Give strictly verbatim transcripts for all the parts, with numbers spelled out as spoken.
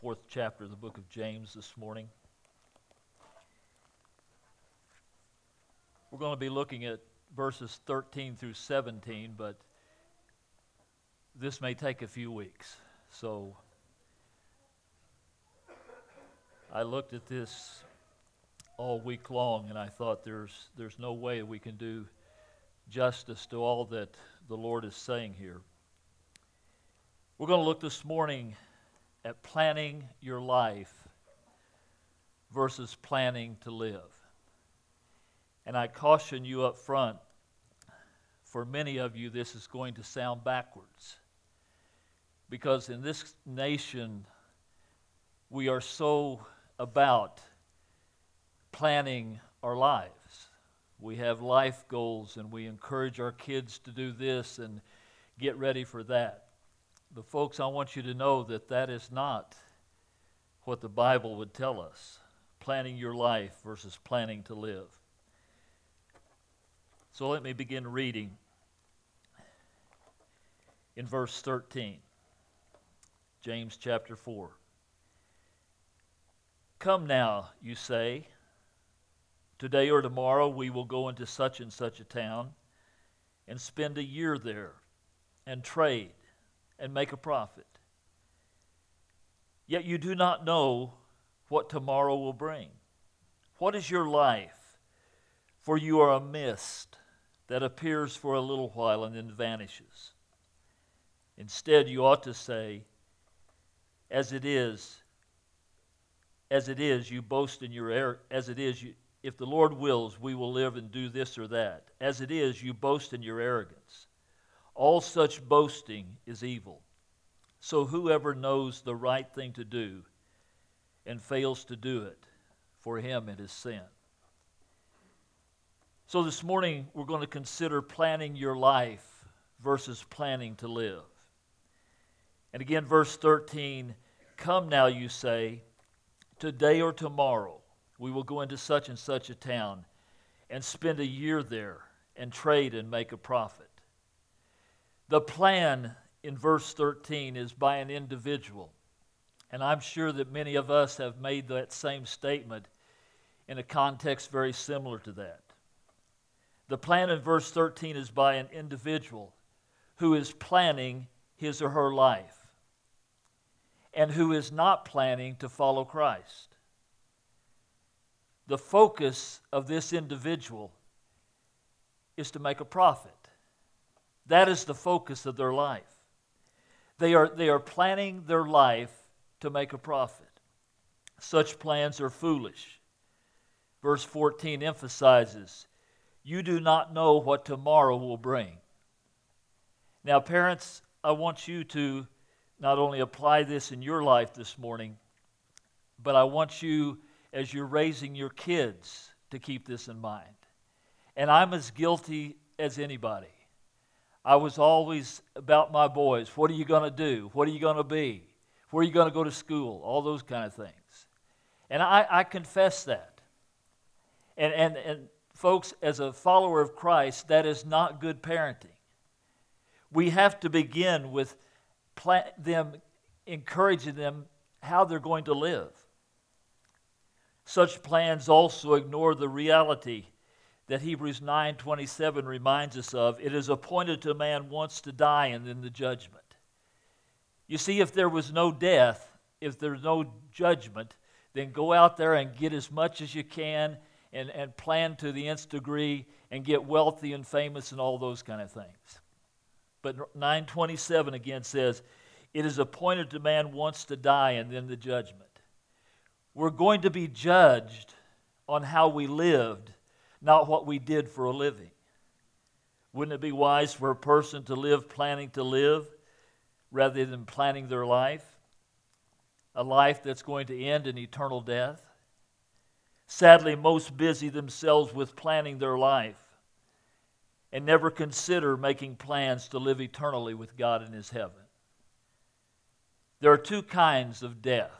Fourth chapter of the book of James this morning. We're going to be looking at verses thirteen through seventeen, but this may take a few weeks. So I looked at this all week long, and I thought there's there's no way we can do justice to all that the Lord is saying here. We're going to look this morning at planning your life versus planning to live. And I caution you up front, for many of you this is going to sound backwards. Because in this nation, we are so about planning our lives. We have life goals and we encourage our kids to do this and get ready for that. But folks, I want you to know that that is not what the Bible would tell us. Planning your life versus planning to live. So let me begin reading in verse thirteen. James chapter four. Come now, you say, today or tomorrow we will go into such and such a town and spend a year there and trade and make a profit. Yet you do not know what tomorrow will bring. What is your life? For you are a mist that appears for a little while and then vanishes. Instead, you ought to say, as it is, as it is, you boast in your air, as it is, you, if the Lord wills, we will live and do this or that. As it is, you boast in your arrogance. All such boasting is evil. So whoever knows the right thing to do and fails to do it, for him it is sin. So this morning we're going to consider planning your life versus planning to live. And again, verse thirteen, come now, you say, today or tomorrow we will go into such and such a town and spend a year there and trade and make a profit. The plan in verse thirteen is by an individual. And I'm sure that many of us have made that same statement in a context very similar to that. The plan in verse thirteen is by an individual who is planning his or her life and who is not planning to follow Christ. The focus of this individual is to make a profit. That is the focus of their life. They are, they are planning their life to make a profit. Such plans are foolish. Verse fourteen emphasizes, you do not know what tomorrow will bring. Now, parents, I want you to not only apply this in your life this morning, but I want you, as you're raising your kids, to keep this in mind. And I'm as guilty as anybody. I was always about my boys. What are you going to do? What are you going to be? Where are you going to go to school? All those kind of things. And I, I confess that. And, and, and folks, as a follower of Christ, that is not good parenting. We have to begin with plan, them, encouraging them how they're going to live. Such plans also ignore the reality that Hebrews nine twenty-seven reminds us of. It is appointed to man once to die and then the judgment. You see, if there was no death, if there's no judgment, then go out there and get as much as you can and, and plan to the nth degree and get wealthy and famous and all those kind of things. But nine twenty-seven again says, it is appointed to man once to die and then the judgment. We're going to be judged on how we lived, not what we did for a living. Wouldn't it be wise for a person to live planning to live rather than planning their life? A life that's going to end in eternal death? Sadly, most busy themselves with planning their life and never consider making plans to live eternally with God in His heaven. There are two kinds of death.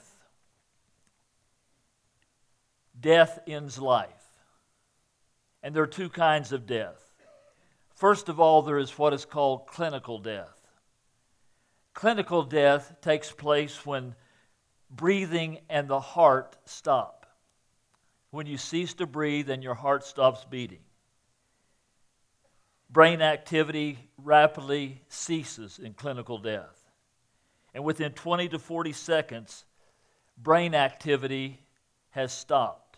Death ends life. And there are two kinds of death. First of all, there is what is called clinical death. Clinical death takes place when breathing and the heart stop. When you cease to breathe and your heart stops beating. Brain activity rapidly ceases in clinical death. And within twenty to forty seconds, brain activity has stopped.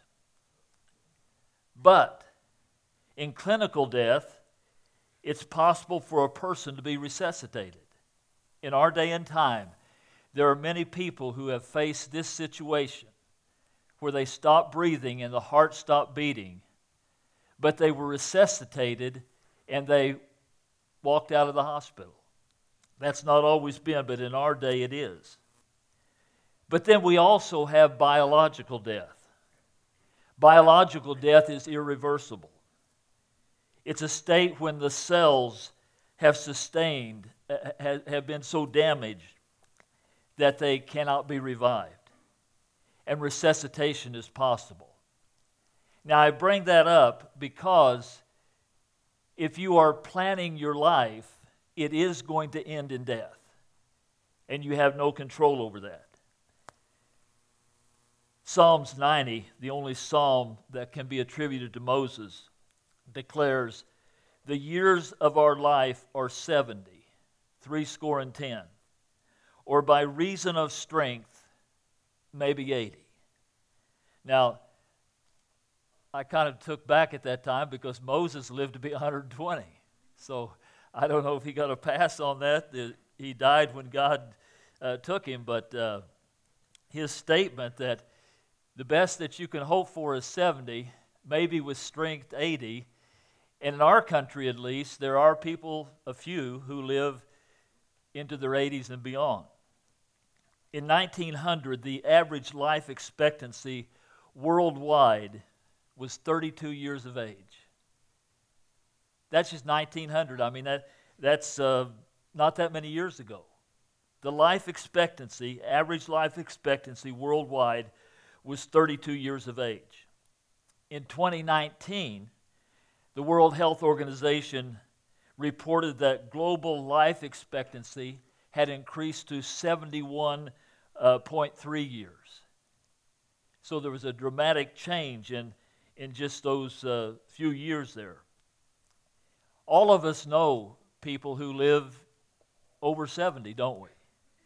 But in clinical death, it's possible for a person to be resuscitated. In our day and time, there are many people who have faced this situation where they stopped breathing and the heart stopped beating, but they were resuscitated and they walked out of the hospital. That's not always been, but in our day it is. But then we also have biological death. Biological death is irreversible. It's a state when the cells have sustained, have been so damaged that they cannot be revived. And resuscitation is possible. Now I bring that up because if you are planning your life, it is going to end in death. And you have no control over that. Psalms ninety, the only psalm that can be attributed to Moses, declares, "The years of our life are seventy, three score and ten, or by reason of strength, maybe eighty." Now, I kind of took back at that time because Moses lived to be one hundred twenty. So I don't know if he got a pass on that. He died when God uh, took him, but uh, his statement that the best that you can hope for is seventy, maybe with strength eighty. And in our country at least, there are people, a few, who live into their eighties and beyond. In nineteen hundred, the average life expectancy worldwide was thirty-two years of age. That's just nineteen hundred. I mean, that that's uh, not that many years ago. The life expectancy, average life expectancy worldwide, was thirty-two years of age. In twenty nineteen, the World Health Organization reported that global life expectancy had increased to seventy-one point three years. So there was a dramatic change in, in just those uh, few years there. All of us know people who live over seventy, don't we?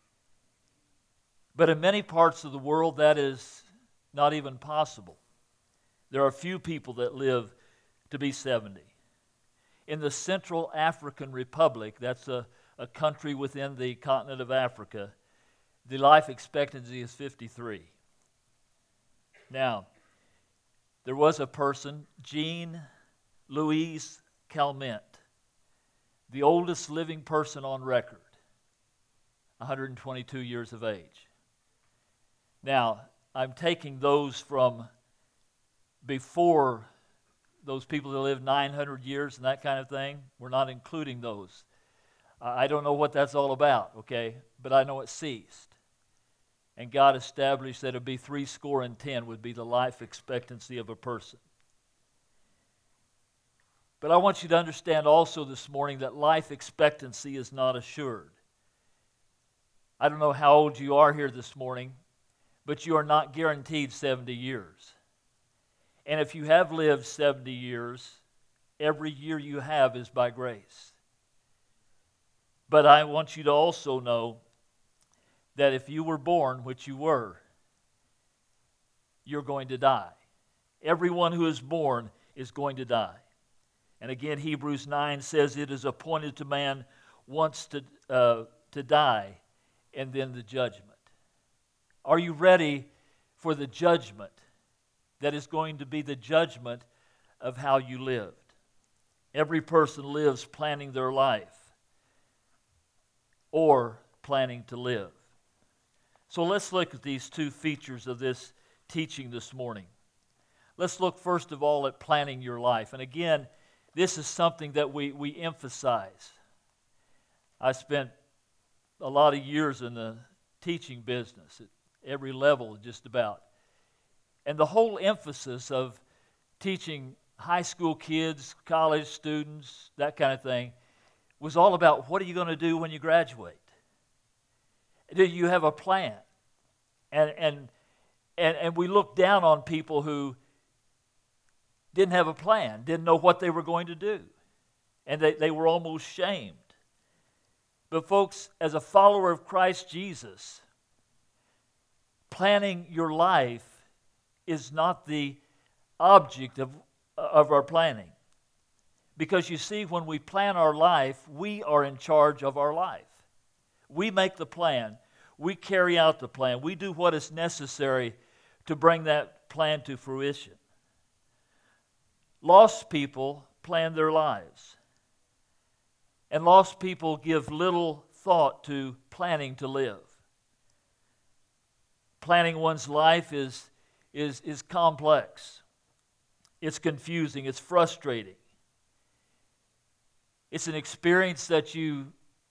But in many parts of the world, that is not even possible. There are few people that live to be seventy. In the Central African Republic, that's a, a country within the continent of Africa, the life expectancy is fifty-three. Now, there was a person, Jean Louise Calment, the oldest living person on record, one hundred twenty-two years of age. Now, I'm taking those from before those people that lived nine hundred years and that kind of thing. We're not including those. I don't know what that's all about, okay? But I know it ceased. And God established that it would be three score and ten would be the life expectancy of a person. But I want you to understand also this morning that life expectancy is not assured. I don't know how old you are here this morning, but you are not guaranteed seventy years. And if you have lived seventy years, every year you have is by grace. But I want you to also know that if you were born, which you were, you're going to die. Everyone who is born is going to die. And again, Hebrews nine says it is appointed to man once to, uh, to die and then the judgment. Are you ready for the judgment that is going to be the judgment of how you lived? Every person lives planning their life or planning to live. So let's look at these two features of this teaching this morning. Let's look first of all at planning your life. And again, this is something that we, we emphasize. I spent a lot of years in the teaching business at every level just about. And the whole emphasis of teaching high school kids, college students, that kind of thing, was all about what are you going to do when you graduate? Do you have a plan? And, and, and, and we look down on people who didn't have a plan, didn't know what they were going to do. And they, they were almost shamed. But folks, as a follower of Christ Jesus, planning your life is not the object of, of our planning. Because you see, when we plan our life, we are in charge of our life. We make the plan. We carry out the plan. We do what is necessary to bring that plan to fruition. Lost people plan their lives. And lost people give little thought to planning to live. Planning one's life is, is, is complex. It's confusing. It's frustrating. It's an experience that you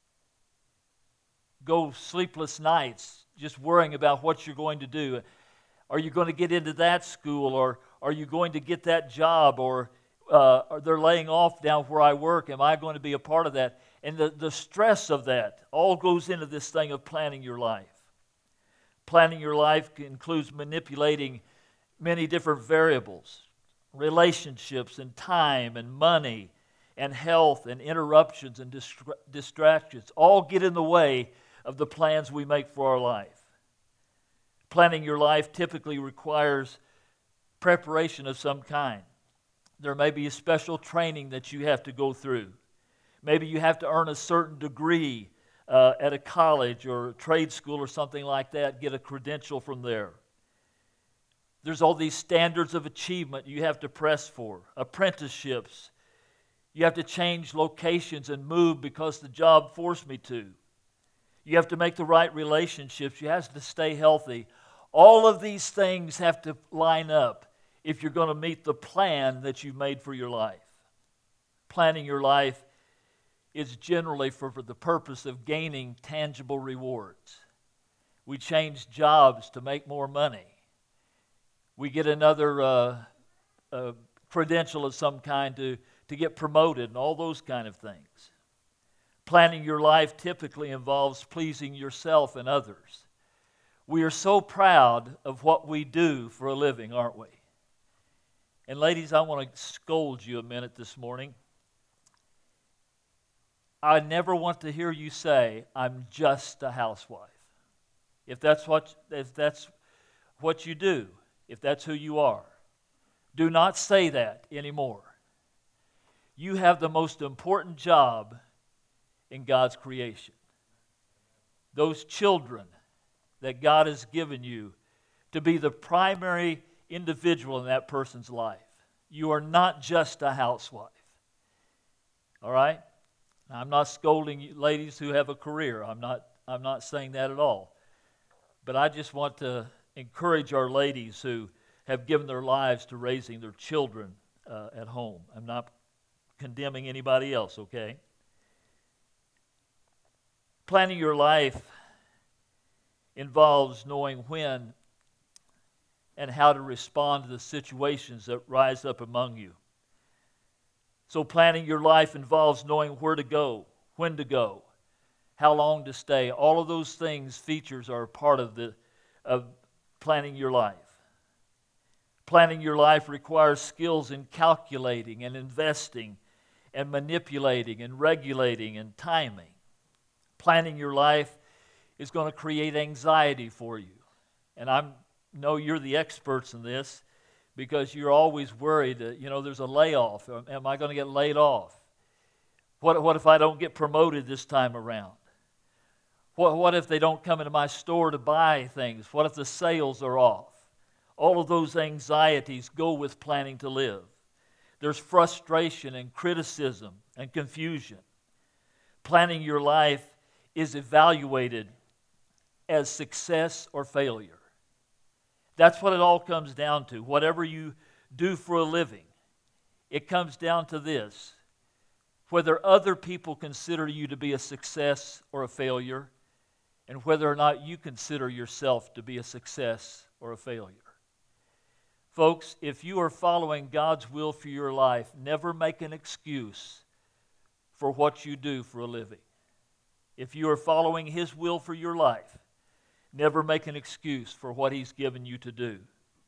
go sleepless nights just worrying about what you're going to do. Are you going to get into that school? Or are you going to get that job? Or uh, are they laying off down where I work? Am I going to be a part of that? And the, the stress of that all goes into this thing of planning your life. Planning your life includes manipulating many different variables, relationships and time and money and health and interruptions and distra- distractions all get in the way of the plans we make for our life. Planning your life typically requires preparation of some kind. There may be a special training that you have to go through. Maybe you have to earn a certain degree uh, at a college or a trade school or something like that, get a credential from there. There's all these standards of achievement you have to press for, apprenticeships. You have to change locations and move because the job forced me to. You have to make the right relationships. You have to stay healthy. All of these things have to line up if you're going to meet the plan that you've made for your life. Planning your life is generally for, for the purpose of gaining tangible rewards. We change jobs to make more money. We get another uh, uh, credential of some kind to, to get promoted and all those kind of things. Planning your life typically involves pleasing yourself and others. We are so proud of what we do for a living, aren't we? And ladies, I want to scold you a minute this morning. I never want to hear you say, I'm just a housewife. If that's what, if that's what you do, if that's who you are, do not say that anymore. You have the most important job in God's creation. Those children that God has given you to be the primary individual in that person's life. You are not just a housewife. All right? Now, I'm not scolding you ladies who have a career. I'm not, I'm not saying that at all. But I just want to encourage our ladies who have given their lives to raising their children uh, at home. I'm not condemning anybody else, okay? Planning your life involves knowing when and how to respond to the situations that rise up among you. So planning your life involves knowing where to go, when to go, how long to stay. All of those things, features, are part of the of planning your life. Planning your life requires skills in calculating and investing and manipulating and regulating and timing. Planning your life is going to create anxiety for you. And I know you're the experts in this because you're always worried that, you know, there's a layoff. Am I going to get laid off? What, what if I don't get promoted this time around? What, what if they don't come into my store to buy things? What if the sales are off? All of those anxieties go with planning to live. There's frustration and criticism and confusion. Planning your life is evaluated as success or failure. That's what it all comes down to. Whatever you do for a living, it comes down to this: whether other people consider you to be a success or a failure, and whether or not you consider yourself to be a success or a failure. Folks, if you are following God's will for your life, never make an excuse for what you do for a living. If you are following His will for your life, Never make an excuse for what He's given you to do.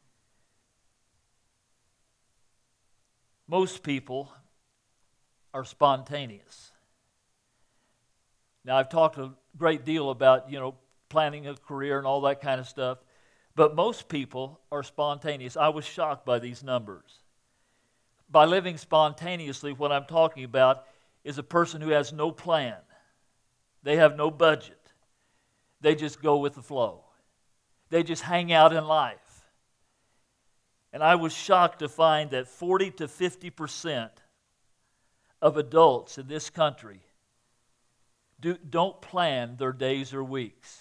Most people are spontaneous. Now, I've talked a great deal about, you know, planning a career and all that kind of stuff, but most people are spontaneous. I was shocked by these numbers. By living spontaneously, what I'm talking about is a person who has no plan. They have no budget. They just go with the flow. They just hang out in life. And I was shocked to find that forty to fifty percent of adults in this country do, don't plan their days or weeks.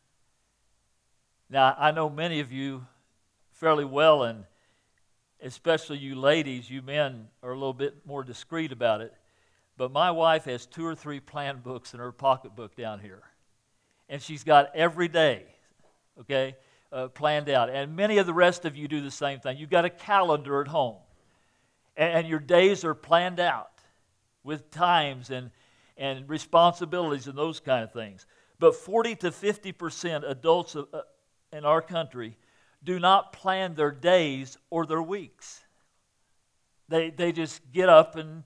Now, I know many of you fairly well, and especially you ladies, you men are a little bit more discreet about it, but my wife has two or three plan books in her pocketbook down here. And she's got every day, okay, uh, planned out. And many of the rest of you do the same thing. You've got a calendar at home. And, and your days are planned out with times and, and responsibilities and those kind of things. But forty to fifty percent adults uh, in our country do not plan their days or their weeks. They, they just get up and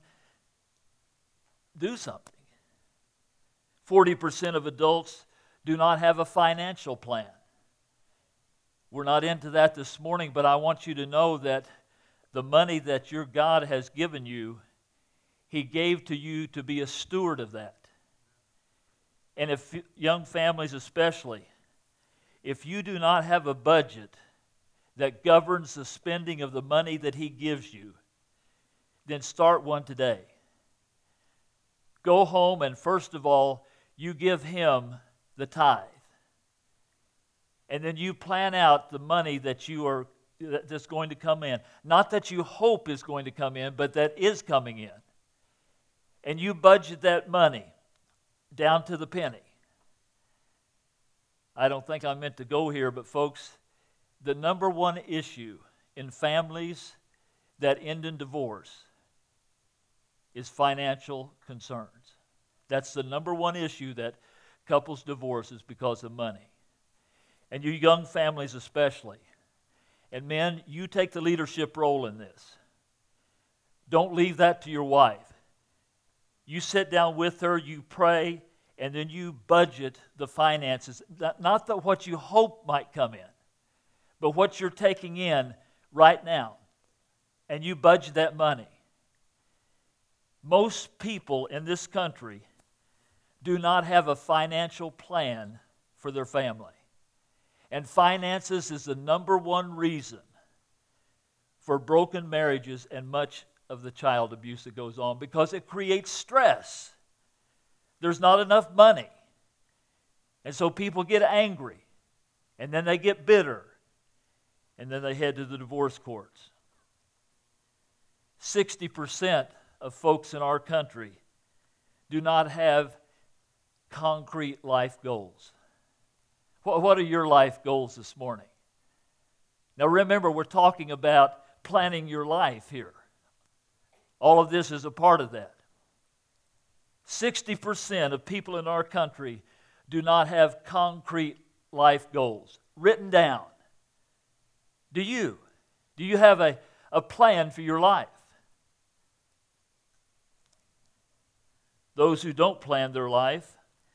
do something. forty percent of adults do not have a financial plan. We're not into that this morning, but I want you to know that the money that your God has given you, He gave to you to be a steward of that. And if young families especially, if you do not have a budget that governs the spending of the money that He gives you, then start one today. Go home and first of all, you give Him the tithe. And then you plan out the money that you are that's going to come in. Not that you hope is going to come in, but that is coming in. And you budget that money down to the penny. I don't think I meant to go here, but folks, the number one issue in families that end in divorce is financial concerns. That's the number one issue that couples divorce, is because of money. And you young families especially. And men, you take the leadership role in this. Don't leave that to your wife. You sit down with her, you pray, and then you budget the finances. Not that what you hope might come in, but what you're taking in right now. And you budget that money. Most people in this country do not have a financial plan for their family. And finances is the number one reason for broken marriages and much of the child abuse that goes on, because it creates stress. There's not enough money. And so people get angry, and then they get bitter, and then they head to the divorce courts. sixty percent of folks in our country do not have concrete life goals. What are your life goals this morning? Now remember, we're talking about planning your life here. All of this is a part of that. sixty percent of people in our country do not have concrete life goals written down. Do you? Do you have a, a plan for your life? Those who don't plan their life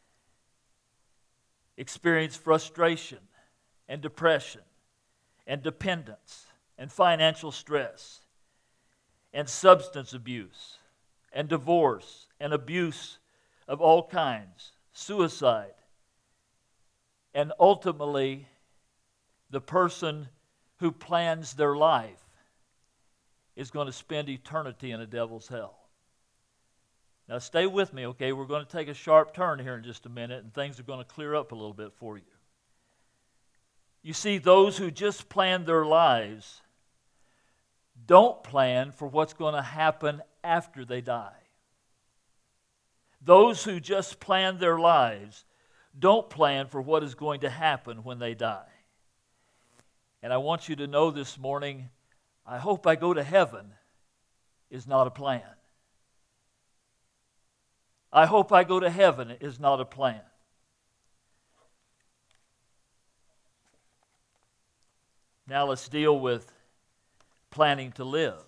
experience frustration and depression and dependence and financial stress and substance abuse and divorce and abuse of all kinds, suicide. And ultimately, the person who plans their life is going to spend eternity in a devil's hell. Now stay with me, okay? We're going to take a sharp turn here in just a minute, and things are going to clear up a little bit for you. You see, those who just plan their lives don't plan for what's going to happen after they die. Those who just plan their lives don't plan for what is going to happen when they die. And I want you to know this morning, I hope I go to heaven is not a plan. I hope I go to heaven is not a plan. Now let's deal with planning to live.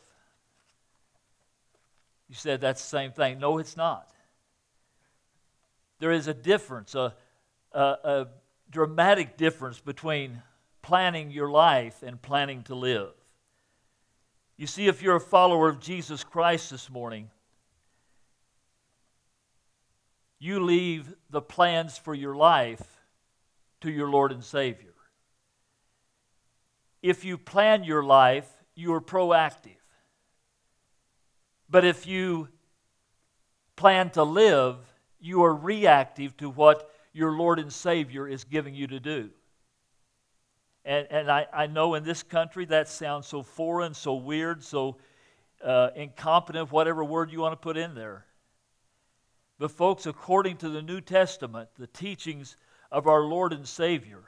You said that's the same thing. No, it's not. There is a difference, a, a, a dramatic difference between planning your life and planning to live. You see, if you're a follower of Jesus Christ this morning, you leave the plans for your life to your Lord and Savior. If you plan your life, you are proactive. But if you plan to live, you are reactive to what your Lord and Savior is giving you to do. And, and I, I know in this country that sounds so foreign, so weird, so uh, incompetent, whatever word you want to put in there. But folks, according to the New Testament, the teachings of our Lord and Savior,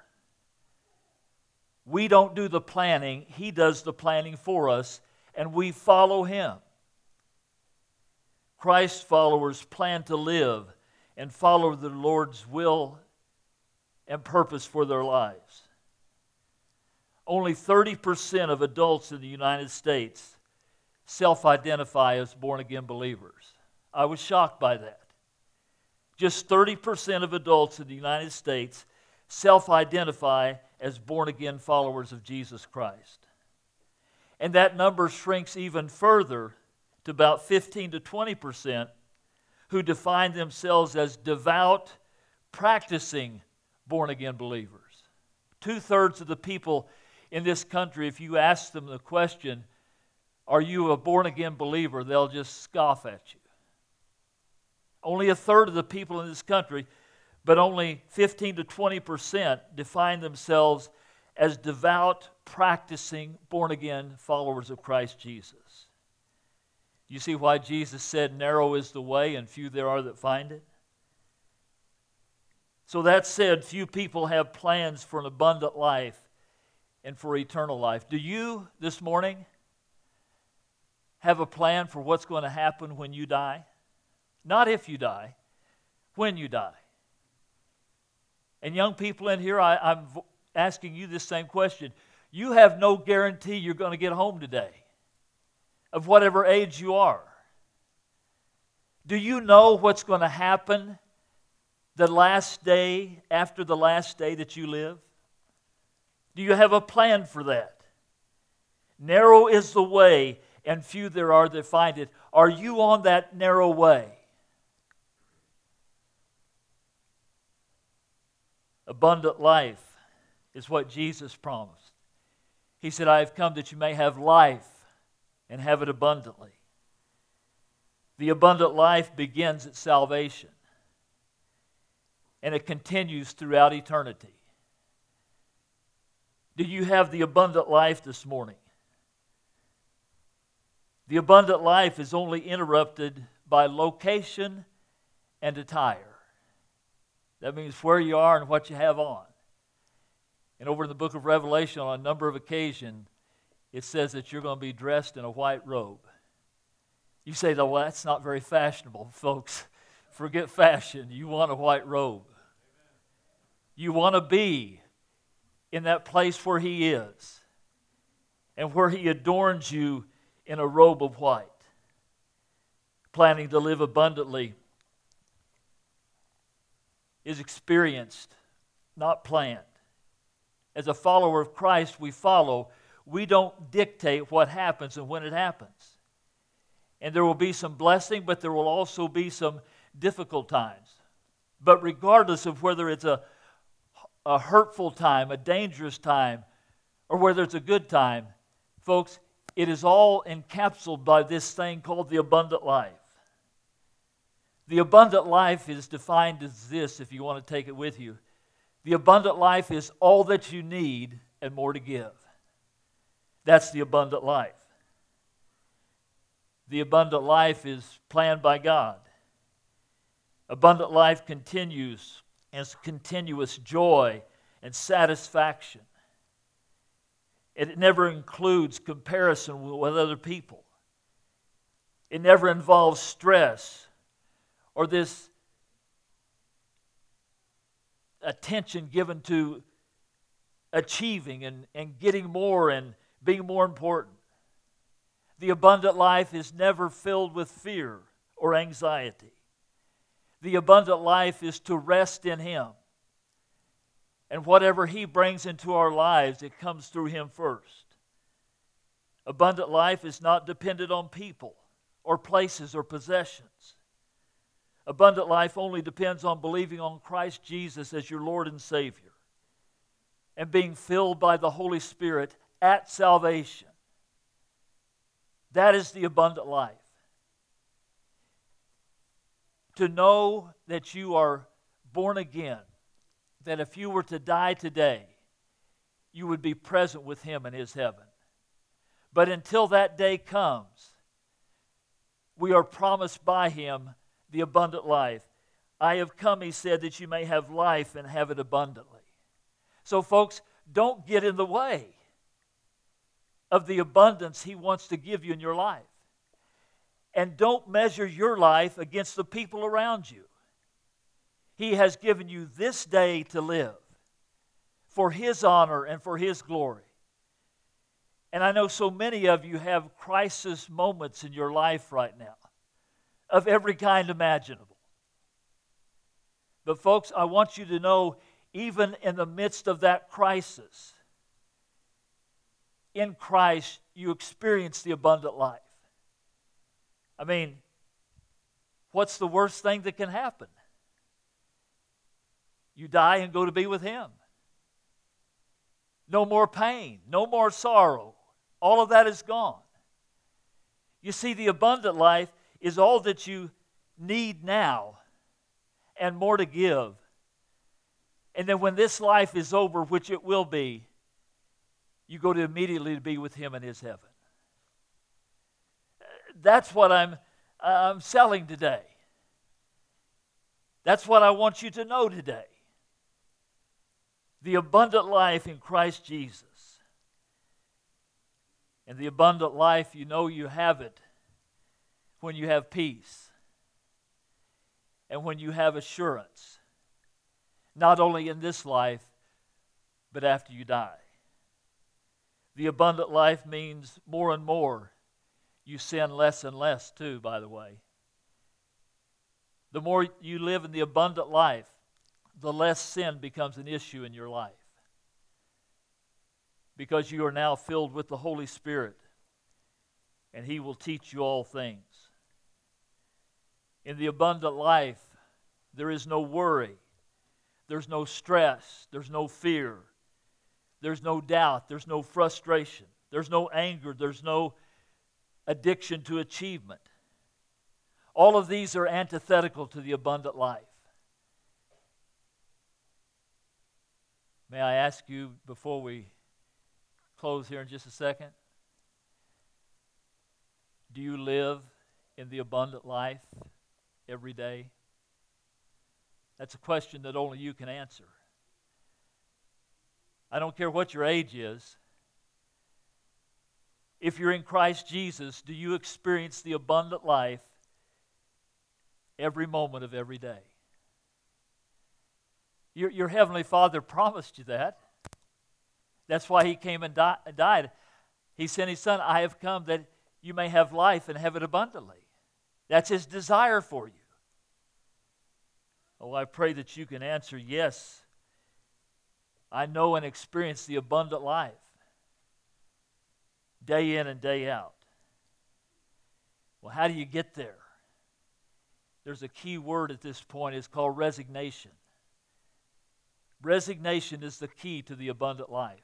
we don't do the planning, He does the planning for us, and we follow Him. Christ's followers plan to live and follow the Lord's will and purpose for their lives. Only thirty percent of adults in the United States self-identify as born-again believers. I was shocked by that. Just thirty percent of adults in the United States self-identify as born-again followers of Jesus Christ. And that number shrinks even further to about fifteen to twenty percent who define themselves as devout, practicing born-again believers. Two-thirds of the people in this country, if you ask them the question, are you a born-again believer, they'll just scoff at you. Only a third of the people in this country, but only fifteen to twenty percent define themselves as devout, practicing, born-again followers of Christ Jesus. You see why Jesus said, narrow is the way and few there are that find it? So that said, few people have plans for an abundant life and for eternal life. Do you, this morning, have a plan for what's going to happen when you die? Not if you die, when you die. And young people in here, I, I'm asking you this same question. You have no guarantee you're going to get home today, of whatever age you are. Do you know what's going to happen the last day after the last day that you live? Do you have a plan for that? Narrow is the way, and few there are that find it. Are you on that narrow way? Abundant life is what Jesus promised. He said, I have come that you may have life and have it abundantly. The abundant life begins at salvation, and it continues throughout eternity. Do you have the abundant life this morning? The abundant life is only interrupted by location and attire. That means where you are and what you have on. And over in the book of Revelation, on a number of occasions, it says that you're going to be dressed in a white robe. You say, well, that's not very fashionable, folks. Forget fashion. You want a white robe. You want to be in that place where He is and where He adorns you in a robe of white. Planning to live abundantly is experienced, not planned. As a follower of Christ, we follow. We don't dictate what happens and when it happens. And there will be some blessing, but there will also be some difficult times. But regardless of whether it's a, a hurtful time, a dangerous time, or whether it's a good time, folks, it is all encapsulated by this thing called the abundant life. The abundant life is defined as this, if you want to take it with you. The abundant life is all that you need and more to give. That's the abundant life. The abundant life is planned by God. Abundant life continues as continuous joy and satisfaction. It never includes comparison with other people. It never involves stress or this attention given to achieving and, and getting more and being more important. The abundant life is never filled with fear or anxiety. The abundant life is to rest in Him. And whatever He brings into our lives, it comes through Him first. Abundant life is not dependent on people or places or possessions. Abundant life only depends on believing on Christ Jesus as your Lord and Savior and being filled by the Holy Spirit at salvation. That is the abundant life. To know that you are born again, that if you were to die today, you would be present with Him in His heaven. But until that day comes, we are promised by Him the abundant life. I have come, He said, that you may have life and have it abundantly. So folks, don't get in the way of the abundance He wants to give you in your life. And don't measure your life against the people around you. He has given you this day to live for His honor and for His glory. And I know so many of you have crisis moments in your life right now of every kind imaginable. But folks, I want you to know, even in the midst of that crisis, in Christ, you experience the abundant life. I mean, what's the worst thing that can happen? You die and go to be with Him. No more pain, no more sorrow. All of that is gone. You see, the abundant life is all that you need now and more to give. And then when this life is over, which it will be, you go to immediately to be with Him in His heaven. That's what I'm, I'm selling today. That's what I want you to know today. The abundant life in Christ Jesus. And the abundant life, you know you have it when you have peace and when you have assurance, not only in this life, but after you die. The abundant life means more and more. You sin less and less too, by the way. The more you live in the abundant life, the less sin becomes an issue in your life. Because you are now filled with the Holy Spirit, and He will teach you all things. In the abundant life, there is no worry, there's no stress, there's no fear, there's no doubt, there's no frustration, there's no anger, there's no addiction to achievement. All of these are antithetical to the abundant life. May I ask you, before we close here in just a second, do you live in the abundant life every day? That's a question that only you can answer. I don't care what your age is. If you're in Christ Jesus, do you experience the abundant life every moment of every day? Your, your Heavenly Father promised you that. That's why He came and di- died. He sent His Son, I have come that you may have life and have it abundantly. That's His desire for you. Oh, I pray that you can answer, yes, I know and experience the abundant life day in and day out. Well, how do you get there? There's a key word at this point. It's called resignation. Resignation is the key to the abundant life.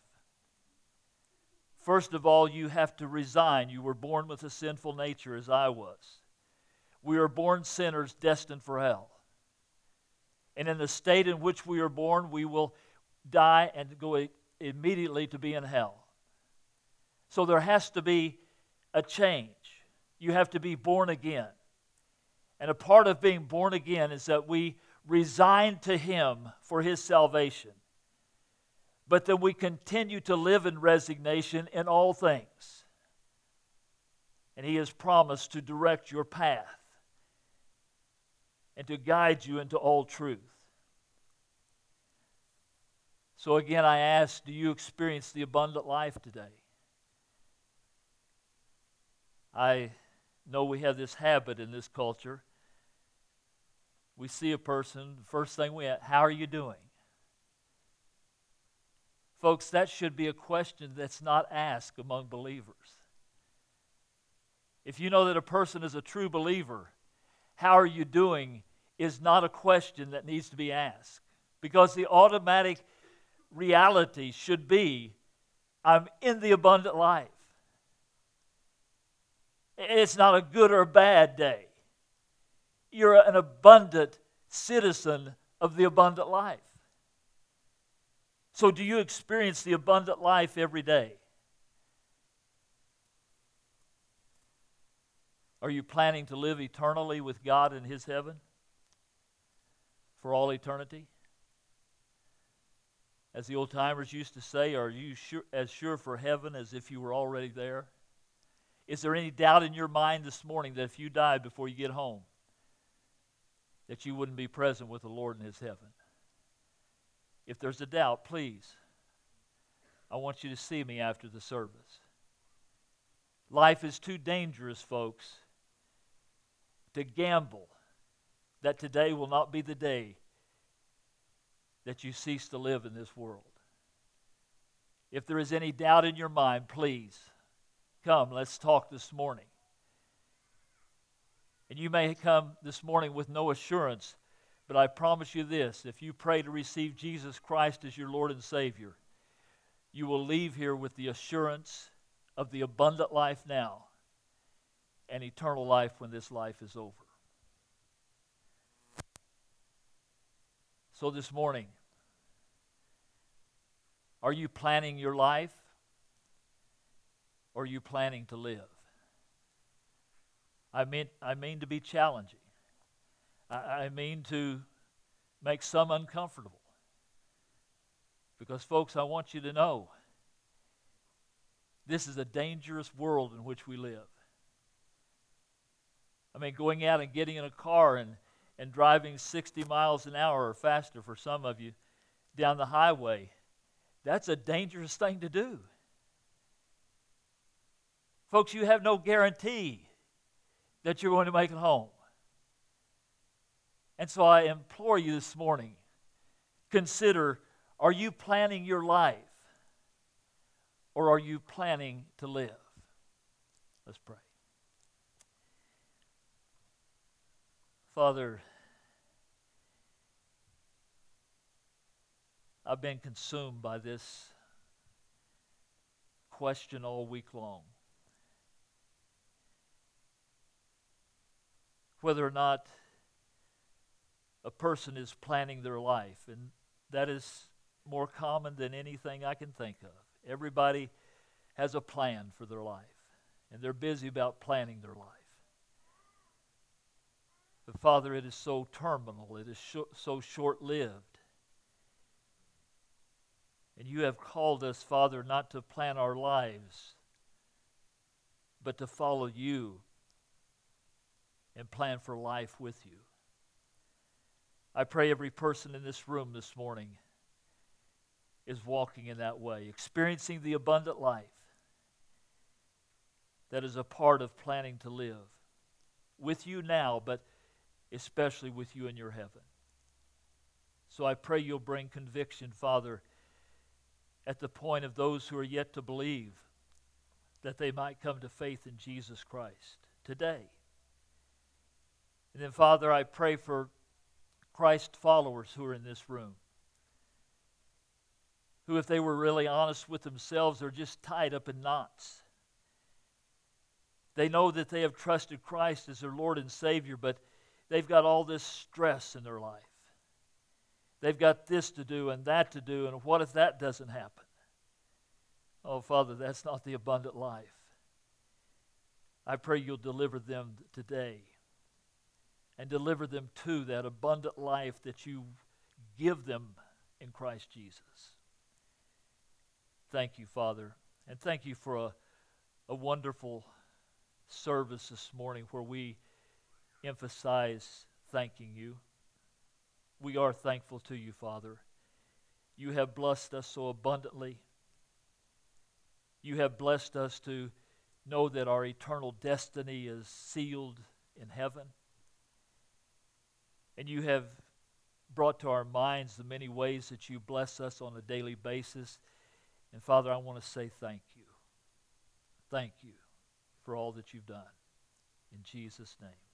First of all, you have to resign. You were born with a sinful nature, as I was. We are born sinners destined for hell. And in the state in which we are born, we will die and go immediately to be in hell. So there has to be a change. You have to be born again. And a part of being born again is that we resign to Him for His salvation. But then we continue to live in resignation in all things. And He has promised to direct your path and to guide you into all truth. So again, I ask, do you experience the abundant life today? I know we have this habit in this culture. We see a person, the first thing we ask, how are you doing? Folks, that should be a question that's not asked among believers. If you know that a person is a true believer, how are you doing is not a question that needs to be asked. Because the automatic reality should be, I'm in the abundant life. It's not a good or a bad day. You're an abundant citizen of the abundant life. So do you experience the abundant life every day? Are you planning to live eternally with God in His heaven for all eternity? As the old timers used to say, are you sure, as sure for heaven as if you were already there? Is there any doubt in your mind this morning that if you died before you get home, that you wouldn't be present with the Lord in His heaven? If there's a doubt, please, I want you to see me after the service. Life is too dangerous, folks, to gamble that today will not be the day that you cease to live in this world. If there is any doubt in your mind, please, come, let's talk this morning. And you may come this morning with no assurance, but I promise you this, if you pray to receive Jesus Christ as your Lord and Savior, you will leave here with the assurance of the abundant life now and eternal life when this life is over. So this morning, are you planning your life or are you planning to live? I mean, I mean to be challenging. I, I mean to make some uncomfortable. Because, folks, I want you to know this is a dangerous world in which we live. I mean, going out and getting in a car and, and driving sixty miles an hour or faster for some of you down the highway, that's a dangerous thing to do. Folks, you have no guarantee that you're going to make it home. And so I implore you this morning, consider, are you planning your life or are you planning to live? Let's pray. Father, I've been consumed by this question all week long. Whether or not a person is planning their life, and that is more common than anything I can think of. Everybody has a plan for their life, and they're busy about planning their life. But Father, it is so terminal, it is sh- so short-lived. And you have called us, Father, not to plan our lives, but to follow you and plan for life with you. I pray every person in this room this morning is walking in that way, experiencing the abundant life that is a part of planning to live with you now, but especially with you in your heaven. So I pray you'll bring conviction, Father, at the point of those who are yet to believe, that they might come to faith in Jesus Christ today. And then, Father, I pray for Christ followers who are in this room, who, if they were really honest with themselves, are just tied up in knots. They know that they have trusted Christ as their Lord and Savior, but they've got all this stress in their life. They've got this to do and that to do, and what if that doesn't happen? Oh, Father, that's not the abundant life. I pray you'll deliver them today and deliver them to that abundant life that you give them in Christ Jesus. Thank you, Father, and thank you for a, a wonderful service this morning where we emphasize thanking you. We are thankful to you, Father. You have blessed us so abundantly. You have blessed us to know that our eternal destiny is sealed in heaven. And you have brought to our minds the many ways that you bless us on a daily basis. And Father, I want to say thank you. Thank you for all that you've done. In Jesus' name.